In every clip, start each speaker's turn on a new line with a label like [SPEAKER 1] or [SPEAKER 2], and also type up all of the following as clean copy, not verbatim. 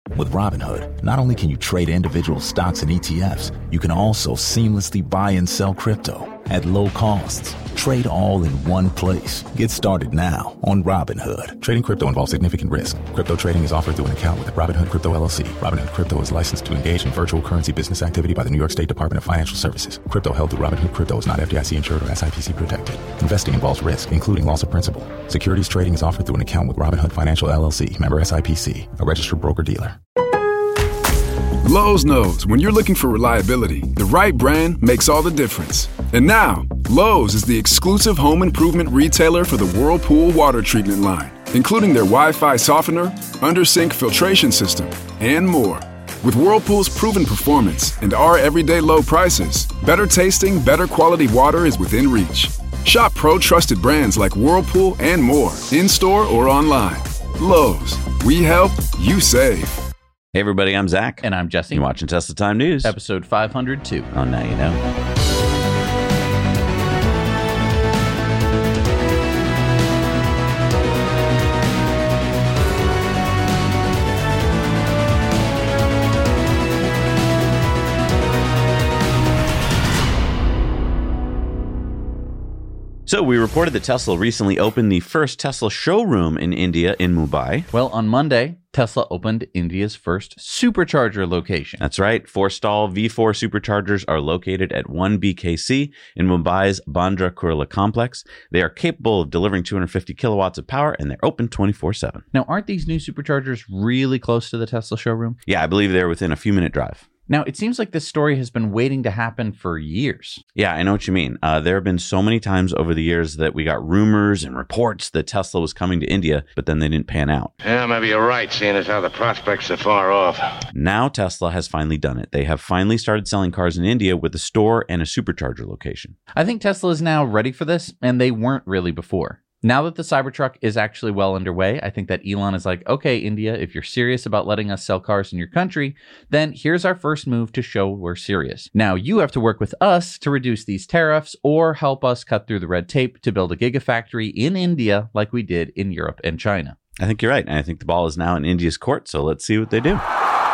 [SPEAKER 1] With Robinhood, not only can you trade individual stocks and ETFs, you can also seamlessly buy and sell crypto at low costs. Trade all in one place. Get started now on Robinhood. Trading crypto involves significant risk. Crypto trading is offered through an account with Robinhood Crypto LLC. Robinhood Crypto is licensed to engage in virtual currency business activity by the New York State Department of Financial Services. Crypto held through Robinhood Crypto is not FDIC insured or SIPC protected. Investing involves risk, including loss of principal. Securities trading is offered through an account with Robinhood Financial LLC, member SIPC, a registered broker-dealer.
[SPEAKER 2] Lowe's knows when you're looking for reliability, the right brand makes all the difference. And now, Lowe's is the exclusive home improvement retailer for the Whirlpool water treatment line, including their Wi-Fi softener, under-sink filtration system, and more. With Whirlpool's proven performance and our everyday low prices, better tasting, better quality water is within reach. Shop pro-trusted brands like Whirlpool and more, in-store or online. Lowe's, we help, you save.
[SPEAKER 3] Hey everybody, I'm Zach.
[SPEAKER 4] And I'm Jesse.
[SPEAKER 3] You're watching Tesla Time News.
[SPEAKER 4] Episode 502.
[SPEAKER 3] Oh, now you know. So we reported that Tesla recently opened the first Tesla showroom in India in Mumbai.
[SPEAKER 4] Well, on Monday, Tesla opened India's first supercharger location.
[SPEAKER 3] That's right. Forstall V4 superchargers are located at 1 BKC in Mumbai's Bandra Kurla complex. They are capable of delivering 250 kilowatts of power, and they're open 24/7.
[SPEAKER 4] Now, aren't these new superchargers really close to the Tesla showroom?
[SPEAKER 3] Yeah, I believe they're within a few minute drive.
[SPEAKER 4] Now, it seems like this story has been waiting to happen for years.
[SPEAKER 3] Yeah, I know what you mean. There have been so many times over the years that we got rumors and reports that Tesla was coming to India, but then they didn't pan out.
[SPEAKER 5] Yeah, maybe you're right, seeing as how the prospects are far off.
[SPEAKER 3] Now Tesla has finally done it. They have finally started selling cars in India with a store and a supercharger location.
[SPEAKER 4] I think Tesla is now ready for this, and they weren't really before. Now that the Cybertruck is actually well underway, I think that Elon is like, okay, India, if you're serious about letting us sell cars in your country, then here's our first move to show we're serious. Now you have to work with us to reduce these tariffs or help us cut through the red tape to build a gigafactory in India like we did in Europe and China.
[SPEAKER 3] I think you're right. And I think the ball is now in India's court. So let's see what they do.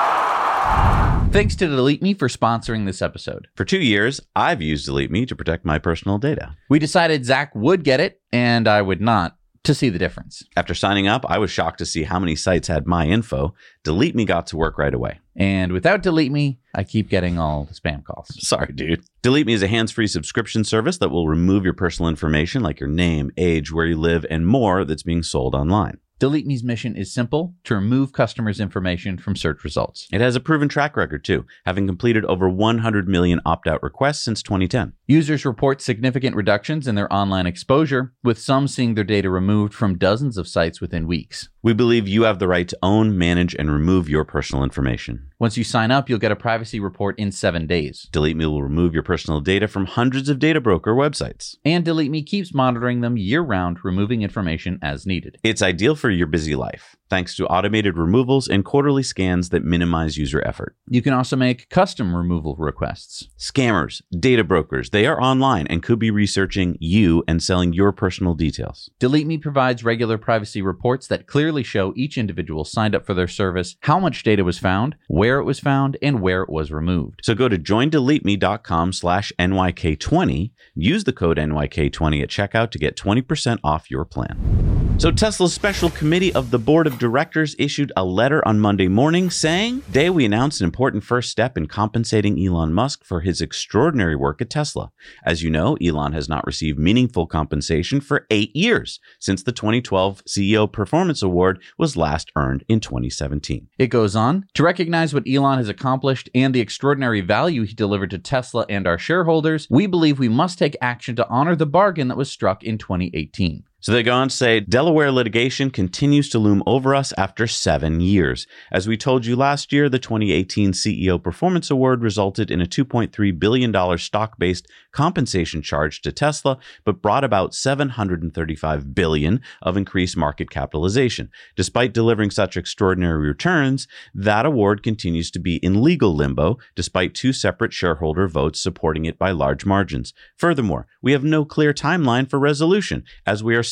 [SPEAKER 4] Thanks to Delete Me for sponsoring this episode.
[SPEAKER 3] For 2 years, I've used Delete Me to protect my personal data.
[SPEAKER 4] We decided Zach would get it and I would not, to see the difference.
[SPEAKER 3] After signing up, I was shocked to see how many sites had my info. Delete Me got to work right away.
[SPEAKER 4] And without Delete Me, I keep getting all the spam calls.
[SPEAKER 3] Sorry, dude. Delete Me is a hands-free subscription service that will remove your personal information like your name, age, where you live, and more that's being sold online.
[SPEAKER 4] Delete Me's mission is simple: to remove customers' information from search results.
[SPEAKER 3] It has a proven track record, too, having completed over 100 million opt-out requests since 2010.
[SPEAKER 4] Users report significant reductions in their online exposure, with some seeing their data removed from dozens of sites within weeks.
[SPEAKER 3] We believe you have the right to own, manage, and remove your personal information.
[SPEAKER 4] Once you sign up, you'll get a privacy report in 7 days.
[SPEAKER 3] Delete Me will remove your personal data from hundreds of data broker websites.
[SPEAKER 4] And Delete Me keeps monitoring them year-round, removing information as needed.
[SPEAKER 3] It's ideal for your busy life, thanks to automated removals and quarterly scans that minimize user effort.
[SPEAKER 4] You can also make custom removal requests.
[SPEAKER 3] Scammers, data brokers, they are online and could be researching you and selling your personal details.
[SPEAKER 4] Delete Me provides regular privacy reports that clearly show each individual signed up for their service, how much data was found, where it was found, and where it was removed.
[SPEAKER 3] So go to joindeleteme.com/NYK20, use the code NYK20 at checkout to get 20% off your plan. So Tesla's special committee of the board of directors issued a letter on Monday morning saying, "Today we announced an important first step in compensating Elon Musk for his extraordinary work at Tesla. As you know, Elon has not received meaningful compensation for 8 years, since the 2012 CEO Performance Award was last earned in 2017.
[SPEAKER 4] It goes on, to recognize what Elon has accomplished and the extraordinary value he delivered to Tesla and our shareholders, we believe we must take action to honor the bargain that was struck in 2018.
[SPEAKER 3] So they go on to say, Delaware litigation continues to loom over us after 7 years. As we told you last year, the 2018 CEO Performance Award resulted in a $2.3 billion stock-based compensation charge to Tesla, but brought about $735 billion of increased market capitalization. Despite delivering such extraordinary returns, that award continues to be in legal limbo, despite 2 separate shareholder votes supporting it by large margins. Furthermore, we have no clear timeline for resolution, as we are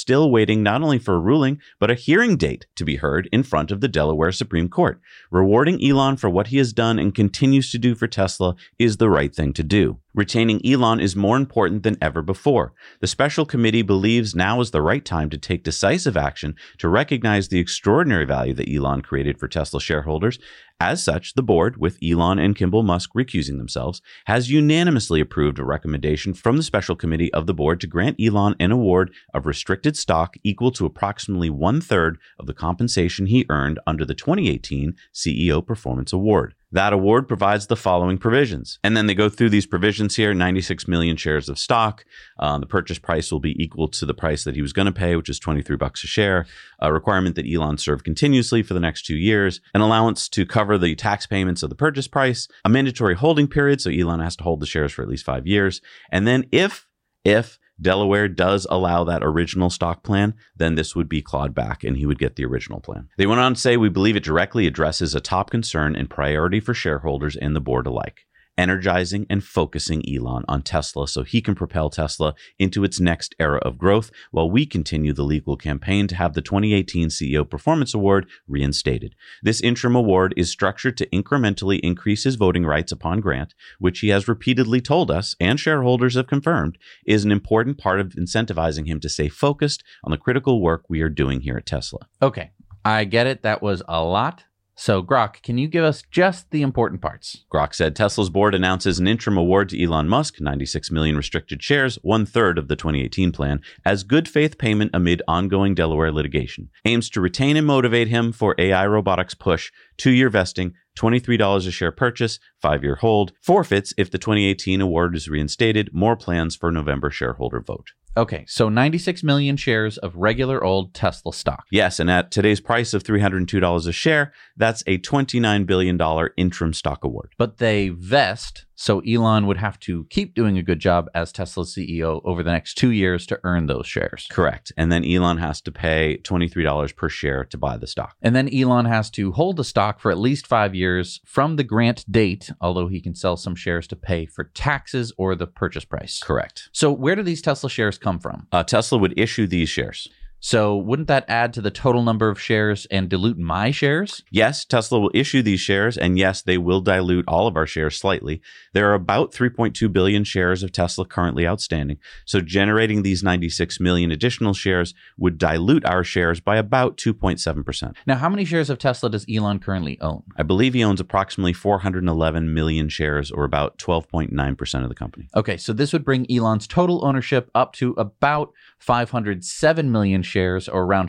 [SPEAKER 3] still waiting not only for a ruling, but a hearing date to be heard in front of the Delaware Supreme Court. Rewarding Elon for what he has done and continues to do for Tesla is the right thing to do. Retaining Elon is more important than ever before. The special committee believes now is the right time to take decisive action to recognize the extraordinary value that Elon created for Tesla shareholders. As such, the board, with Elon and Kimball Musk recusing themselves, has unanimously approved a recommendation from the special committee of the board to grant Elon an award of restricted stock equal to approximately 1/3 of the compensation he earned under the 2018 CEO Performance Award. That award provides the following provisions. And then they go through these provisions here, 96 million shares of stock. The purchase price will be equal to the price that he was going to pay, which is $23 a share. A requirement that Elon serve continuously for the next 2 years. An allowance to cover the tax payments of the purchase price. A mandatory holding period, so Elon has to hold the shares for at least 5 years. And then if Delaware does allow that original stock plan, then this would be clawed back and he would get the original plan. They went on to say, we believe it directly addresses a top concern and priority for shareholders and the board alike. Energizing and focusing Elon on Tesla so he can propel Tesla into its next era of growth while we continue the legal campaign to have the 2018 CEO Performance Award reinstated. This interim award is structured to incrementally increase his voting rights upon grant, which he has repeatedly told us, and shareholders have confirmed, is an important part of incentivizing him to stay focused on the critical work we are doing here at Tesla.
[SPEAKER 4] Okay, I get it. That was a lot. So, Grok, can you give us just the important parts?
[SPEAKER 3] Grok said Tesla's board announces an interim award to Elon Musk, 96 million restricted shares, 1/3 of the 2018 plan, as good faith payment amid ongoing Delaware litigation. Aims to retain and motivate him for AI robotics push, 2-year vesting, $23 a share purchase, 5-year hold, forfeits if the 2018 award is reinstated, more plans for November shareholder vote.
[SPEAKER 4] Okay, so 96 million shares of regular old Tesla stock.
[SPEAKER 3] Yes, and at today's price of $302 a share, that's a $29 billion interim stock award.
[SPEAKER 4] But they vest, so Elon would have to keep doing a good job as Tesla's CEO over the next 2 years to earn those shares.
[SPEAKER 3] Correct. And then Elon has to pay $23 per share to buy the stock.
[SPEAKER 4] And then Elon has to hold the stock for at least 5 years from the grant date, although he can sell some shares to pay for taxes or the purchase price.
[SPEAKER 3] Correct.
[SPEAKER 4] So where do these Tesla shares come from?
[SPEAKER 3] Tesla would issue these shares.
[SPEAKER 4] So wouldn't that add to the total number of shares and dilute my shares?
[SPEAKER 3] Yes, Tesla will issue these shares, and yes, they will dilute all of our shares slightly. There are about 3.2 billion shares of Tesla currently outstanding, so generating these 96 million additional shares would dilute our shares by about 2.7%.
[SPEAKER 4] Now, how many shares of Tesla does Elon currently own?
[SPEAKER 3] I believe he owns approximately 411 million shares, or about 12.9% of the company.
[SPEAKER 4] Okay, so this would bring Elon's total ownership up to about 507 million shares, or around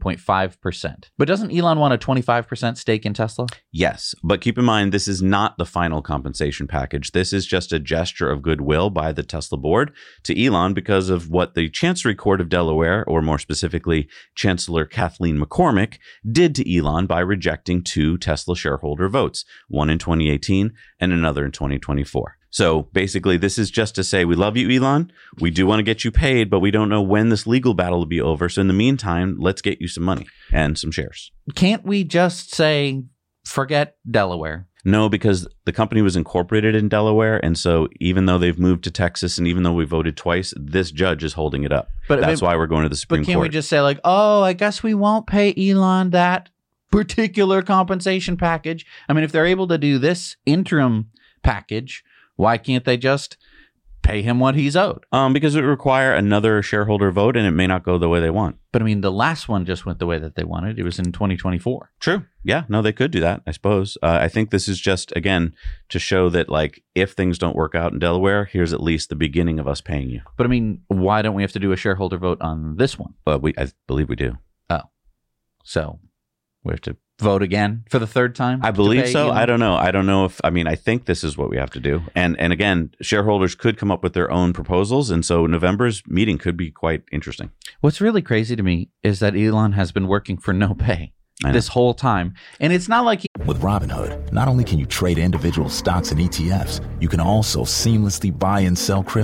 [SPEAKER 4] 15.5%. But doesn't Elon want a 25% stake in Tesla?
[SPEAKER 3] Yes, but keep in mind, this is not the final compensation package. This is just a gesture of goodwill by the Tesla board to Elon because of what the Chancery Court of Delaware, or more specifically, Chancellor Kathleen McCormick, did to Elon by rejecting 2 Tesla shareholder votes, one in 2018 and another in 2024. So basically, this is just to say, we love you, Elon. We do want to get you paid, but we don't know when this legal battle will be over. So in the meantime, let's get you some money and some shares.
[SPEAKER 4] Can't we just say, forget Delaware?
[SPEAKER 3] No, because the company was incorporated in Delaware. And so even though they've moved to Texas and even though we voted twice, this judge is holding it up. But that's why we're going to the Supreme Court.
[SPEAKER 4] But can't we just say like, oh, I guess we won't pay Elon that particular compensation package? I mean, if they're able to do this interim package, why can't they just pay him what he's owed?
[SPEAKER 3] Because it would require another shareholder vote and it may not go the way they want.
[SPEAKER 4] But I mean, the last one just went the way that they wanted. It was in 2024.
[SPEAKER 3] True. Yeah. No, they could do that, I suppose. I think this is just, again, to show that, like, if things don't work out in Delaware, here's at least the beginning of us paying you.
[SPEAKER 4] But I mean, why don't we have to do a shareholder vote on this one?
[SPEAKER 3] I believe we do.
[SPEAKER 4] Oh. So we have to vote again for the third time?
[SPEAKER 3] I believe so. Elon? I don't know. I don't know if, I think this is what we have to do. And again, shareholders could come up with their own proposals. And so November's meeting could be quite interesting.
[SPEAKER 4] What's really crazy to me is that Elon has been working for no pay this whole time. And it's not like
[SPEAKER 1] With Robinhood, not only can you trade individual stocks and ETFs, you can also seamlessly buy and sell crypto.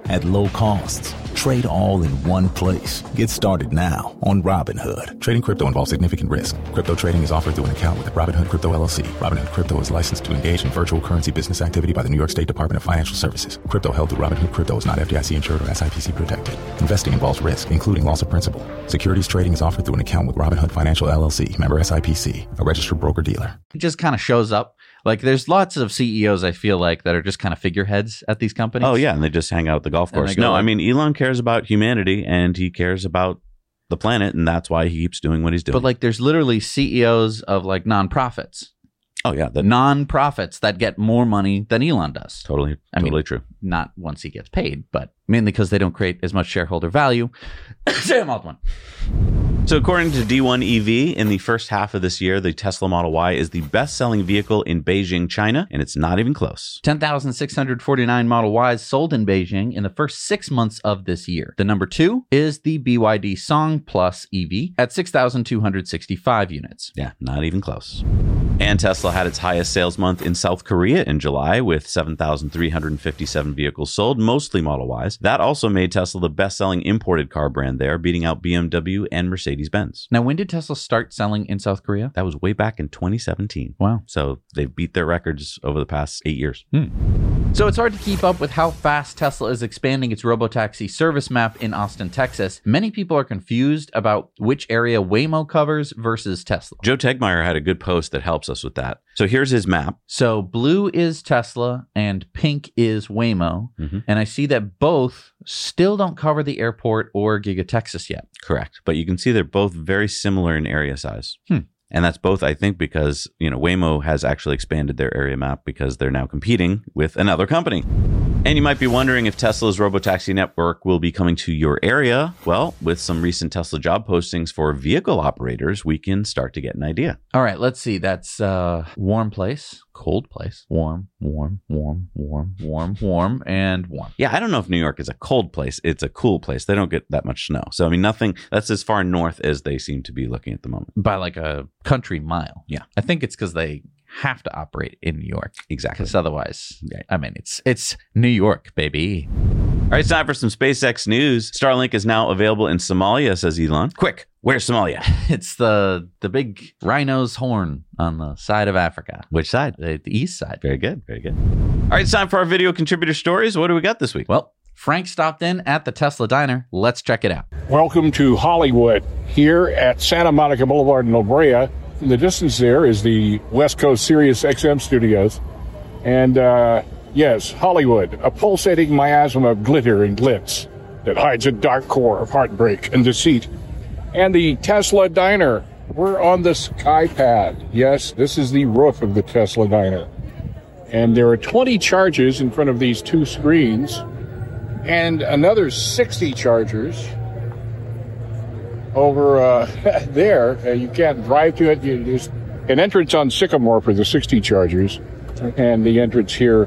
[SPEAKER 1] at low costs. Trade all in one place. Get started now on Robinhood. Trading crypto involves significant risk. Crypto trading is offered through an account with Robinhood Crypto LLC. Robinhood Crypto is licensed to engage in virtual currency business activity by the New York State Department of Financial Services. Crypto held through Robinhood Crypto is not FDIC insured or SIPC protected. Investing involves risk, including loss of principal. Securities trading is offered through an account with Robinhood Financial LLC, member SIPC, a registered broker-dealer.
[SPEAKER 4] It just kind of shows up. Like, there's lots of CEOs, I feel like, that are just kind of figureheads at these companies.
[SPEAKER 3] Oh, yeah, and they just hang out at the golf course. No, I mean, Elon cares about humanity, and he cares about the planet, and that's why he keeps doing what he's doing.
[SPEAKER 4] But, like, there's literally CEOs of, like, nonprofits.
[SPEAKER 3] Oh, yeah.
[SPEAKER 4] Nonprofits that get more money than Elon does.
[SPEAKER 3] Totally true.
[SPEAKER 4] Not once he gets paid, but mainly because they don't create as much shareholder value. Sam Altman.
[SPEAKER 3] So according to D1EV, in the first half of this year, the Tesla Model Y is the best-selling vehicle in Beijing, China, and it's not even close.
[SPEAKER 4] 10,649 Model Ys sold in Beijing in the first 6 months of this year. The number 2 is the BYD Song Plus EV at 6,265 units.
[SPEAKER 3] Yeah, not even close. And Tesla had its highest sales month in South Korea in July with 7,357 vehicles sold, mostly Model Ys. That also made Tesla the best-selling imported car brand there, beating out BMW and Mercedes-Benz.
[SPEAKER 4] Now, when did Tesla start selling in South Korea?
[SPEAKER 3] That was way back in 2017.
[SPEAKER 4] Wow.
[SPEAKER 3] So they've beat their records over the past 8 years.
[SPEAKER 4] So it's hard to keep up with how fast Tesla is expanding its robotaxi service map in Austin, Texas. Many people are confused about which area Waymo covers versus Tesla.
[SPEAKER 3] Joe Tegmeyer had a good post that helps us with that. So here's his map.
[SPEAKER 4] So blue is Tesla and pink is Waymo. And I see that both still don't cover the airport or Giga Texas yet.
[SPEAKER 3] Correct. But you can see they're both very similar in area size. And that's both, I think, because, Waymo has actually expanded their area map because they're now competing with another company. And you might be wondering if Tesla's robotaxi network will be coming to your area. Well, with some recent Tesla job postings for vehicle operators, we can start to get an idea.
[SPEAKER 4] All right, let's see. That's warm place, cold place, warm, warm, warm, warm, warm, warm, and warm.
[SPEAKER 3] Yeah, I don't know if New York is a cold place. It's a cool place. They don't get that much snow. So, I mean, that's as far north as they seem to be looking at the moment.
[SPEAKER 4] By like a country mile.
[SPEAKER 3] Yeah.
[SPEAKER 4] I think it's because they have to operate in New York.
[SPEAKER 3] Exactly.
[SPEAKER 4] Because otherwise, I mean, it's New York, baby.
[SPEAKER 3] All right, it's time for some SpaceX news. Starlink is now available in Somalia, says Elon. Quick, where's Somalia?
[SPEAKER 4] It's the big rhino's horn on the side of Africa.
[SPEAKER 3] Which side?
[SPEAKER 4] The east side.
[SPEAKER 3] Very good, very good. All right, it's time for our video contributor stories. What do we got this week?
[SPEAKER 4] Well, Frank stopped in at the Tesla Diner. Let's check it out.
[SPEAKER 6] Welcome to Hollywood, here at Santa Monica Boulevard in La Brea. In the distance there is the West Coast Sirius XM studios. And yes, Hollywood, a pulsating miasma of glitter and glitz that hides a dark core of heartbreak and deceit. And the Tesla Diner, we're on the SkyPad. Yes, this is the roof of the Tesla Diner. And there are 20 chargers in front of these two screens and another 60 chargers over there. You can't drive to it. There's an entrance on Sycamore for the 60 chargers, and the entrance here,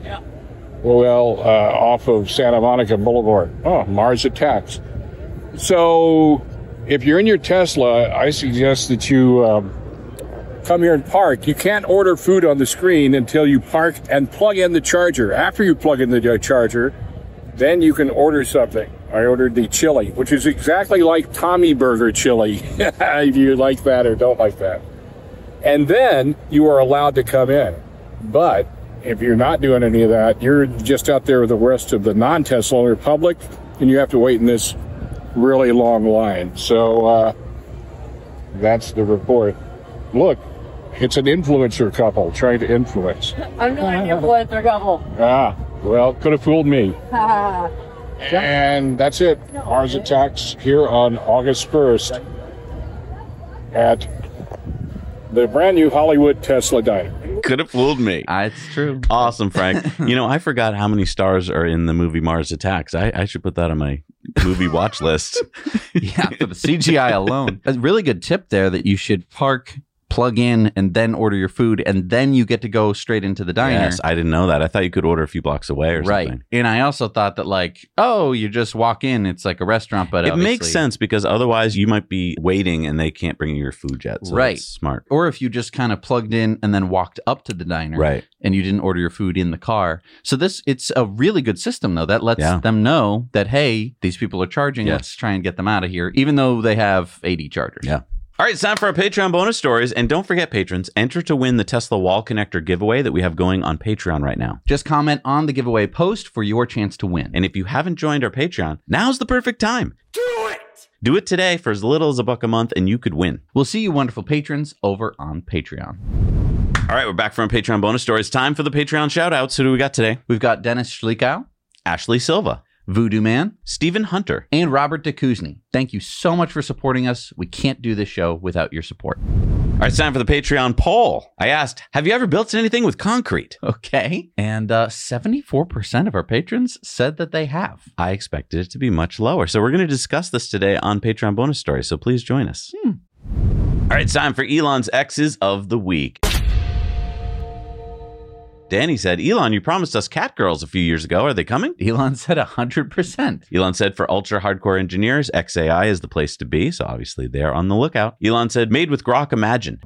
[SPEAKER 6] off of Santa Monica Boulevard. Oh, Mars Attacks. So if you're in your Tesla, I suggest that you come here and park. You can't order food on the screen until you park and plug in the charger. After you plug in the charger, then you can order something. I ordered the chili, which is exactly like Tommy Burger chili, if you like that or don't like that. And then you are allowed to come in. But if you're not doing any of that, you're just out there with the rest of the non-Tesla owner public, and you have to wait in this really long line. So that's the report. Look, it's an influencer couple trying to influence.
[SPEAKER 7] I'm not an influencer couple.
[SPEAKER 6] Could have fooled me. And that's it. Mars Attacks here on August 1st at the brand new Hollywood Tesla Diner.
[SPEAKER 3] Could have fooled me.
[SPEAKER 4] It's true.
[SPEAKER 3] Awesome, Frank. I forgot how many stars are in the movie Mars Attacks. I should put that on my movie watch list.
[SPEAKER 4] Yeah, for the CGI alone. A really good tip there that you should plug in and then order your food, and then you get to go straight into the diner.
[SPEAKER 3] Yes, I didn't know that. I thought you could order a few blocks away or something.
[SPEAKER 4] Right. And I also thought that you just walk in, it's like a restaurant, but
[SPEAKER 3] it makes sense because otherwise you might be waiting and they can't bring you your food yet. So
[SPEAKER 4] right.
[SPEAKER 3] That's smart.
[SPEAKER 4] Or if you just kind of plugged in and then walked up to the diner.
[SPEAKER 3] Right.
[SPEAKER 4] And you didn't order your food in the car. So it's a really good system, though. That lets them know that, hey, these people are charging.
[SPEAKER 3] Yes.
[SPEAKER 4] Let's try and get them out of here, even though they have 80 chargers.
[SPEAKER 3] Yeah. All right, it's time for our Patreon bonus stories. And don't forget, patrons, enter to win the Tesla Wall Connector giveaway that we have going on Patreon right now.
[SPEAKER 4] Just comment on the giveaway post for your chance to win.
[SPEAKER 3] And if you haven't joined our Patreon, now's the perfect time. Do it today for as little as $1 a month, and you could win.
[SPEAKER 4] We'll see you wonderful patrons over on Patreon.
[SPEAKER 3] All right, we're back from Patreon bonus stories. Time for the Patreon shout-outs. Who do we got today?
[SPEAKER 4] We've got Dennis Schliikow,
[SPEAKER 3] Ashley Silva,
[SPEAKER 4] Voodoo Man,
[SPEAKER 3] Stephen Hunter,
[SPEAKER 4] and Robert DeKuzny. Thank you so much for supporting us. We can't do this show without your support.
[SPEAKER 3] All right, it's time for the Patreon poll. I asked, have you ever built anything with concrete?
[SPEAKER 4] Okay. And 74% of our patrons said that they have.
[SPEAKER 3] I expected it to be much lower. So we're going to discuss this today on Patreon bonus stories. So please join us. All right, it's time for Elon's X's of the Week. Danny said, Elon, you promised us cat girls a few years ago. Are they coming?
[SPEAKER 4] Elon said 100%.
[SPEAKER 3] Elon said, for ultra hardcore engineers, XAI is the place to be. So obviously they're on the lookout. Elon said, made with Grok Imagine.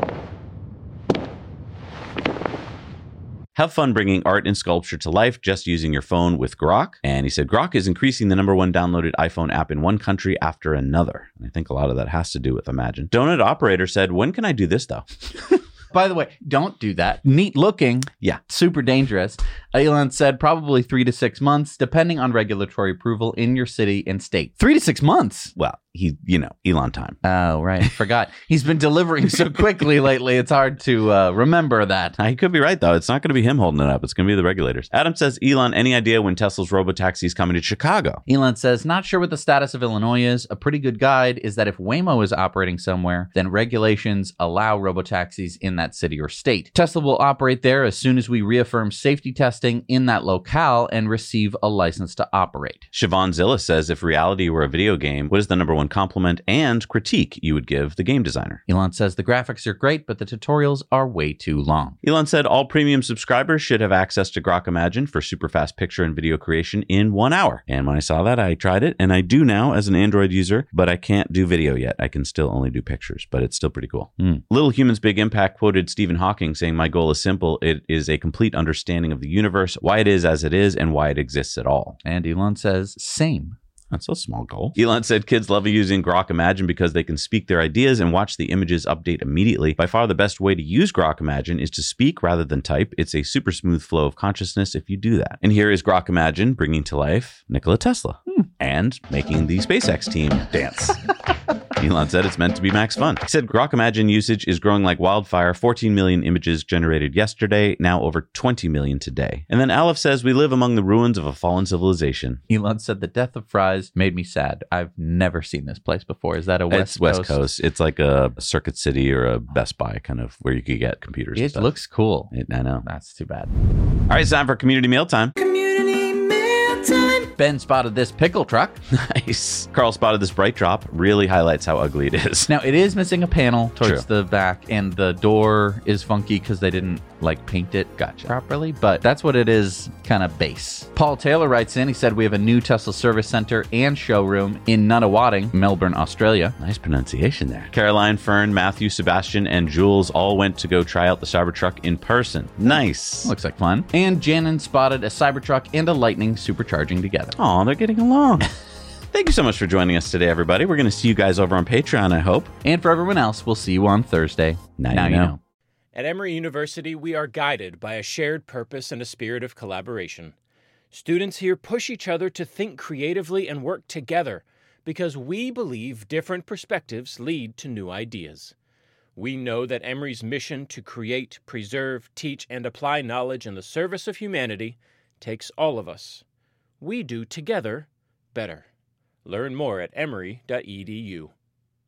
[SPEAKER 3] Have fun bringing art and sculpture to life just using your phone with Grok. And he said, Grok is increasing the #1 downloaded iPhone app in one country after another. And I think a lot of that has to do with Imagine. Donut Operator said, when can I do this though?
[SPEAKER 4] By the way, don't do that. Neat looking.
[SPEAKER 3] Yeah.
[SPEAKER 4] Super dangerous. Elon said probably 3 to 6 months, depending on regulatory approval in your city and state. 3 to 6 months?
[SPEAKER 3] Well, Elon time.
[SPEAKER 4] Oh, right. I forgot. He's been delivering so quickly lately, it's hard to remember that.
[SPEAKER 3] He could be right, though. It's not going to be him holding it up. It's going to be the regulators. Adam says, Elon, any idea when Tesla's robotaxi is coming to Chicago?
[SPEAKER 4] Elon says, not sure what the status of Illinois is. A pretty good guide is that if Waymo is operating somewhere, then regulations allow robotaxis in that city or state. Tesla will operate there as soon as we reaffirm safety testing in that locale and receive a license to operate.
[SPEAKER 3] Siobhan Zilla says, if reality were a video game, what is the #1 compliment and critique you would give the game designer?
[SPEAKER 4] Elon says the graphics are great, but the tutorials are way too long.
[SPEAKER 3] Elon said all premium subscribers should have access to Grok Imagine for super fast picture and video creation in 1 hour. And when I saw that, I tried it, and I do now as an Android user, but I can't do video yet. I can still only do pictures, but it's still pretty cool. Little Humans Big Impact quoted Stephen Hawking saying, my goal is simple. It is a complete understanding of the universe, why it is as it is, and why it exists at all.
[SPEAKER 4] And Elon says, same.
[SPEAKER 3] That's a small goal. Elon said kids love using Grok Imagine because they can speak their ideas and watch the images update immediately. By far the best way to use Grok Imagine is to speak rather than type. It's a super smooth flow of consciousness if you do that. And here is Grok Imagine bringing to life Nikola Tesla and making the SpaceX team dance. Elon said it's meant to be max fun. He said Grok Imagine usage is growing like wildfire. 14 million images generated yesterday, now over 20 million today. And then Aleph says we live among the ruins of a fallen civilization.
[SPEAKER 4] Elon said the death of Fry's made me sad. I've never seen this place before. Is that a West
[SPEAKER 3] Coast? It's West Coast. It's like a Circuit City or a Best Buy kind of where you could get computers.
[SPEAKER 4] It looks cool.
[SPEAKER 3] I know.
[SPEAKER 4] That's too bad.
[SPEAKER 3] All right, it's time for Community Meal Time.
[SPEAKER 4] Ben spotted this pickle truck.
[SPEAKER 3] Nice. Carl spotted this bright drop. Really highlights how ugly it is.
[SPEAKER 4] Now, it is missing a panel towards the back, and the door is funky because they didn't paint it properly, but that's what it is, kind of base. Paul Taylor writes in, he said, we have a new Tesla service center and showroom in Nunawading, Melbourne, Australia.
[SPEAKER 3] Nice pronunciation there. Caroline, Fern, Matthew, Sebastian, and Jules all went to go try out the Cybertruck in person. Nice.
[SPEAKER 4] Looks like fun. And Janin spotted a Cybertruck and a Lightning supercharging together.
[SPEAKER 3] Oh, they're getting along. Thank you so much for joining us today, everybody. We're going to see you guys over on Patreon, I hope.
[SPEAKER 4] And for everyone else, we'll see you on Thursday. Now you know.
[SPEAKER 8] At Emory University, we are guided by a shared purpose and a spirit of collaboration. Students here push each other to think creatively and work together because we believe different perspectives lead to new ideas. We know that Emory's mission to create, preserve, teach, and apply knowledge in the service of humanity takes all of us. We do together better. Learn more at emory.edu.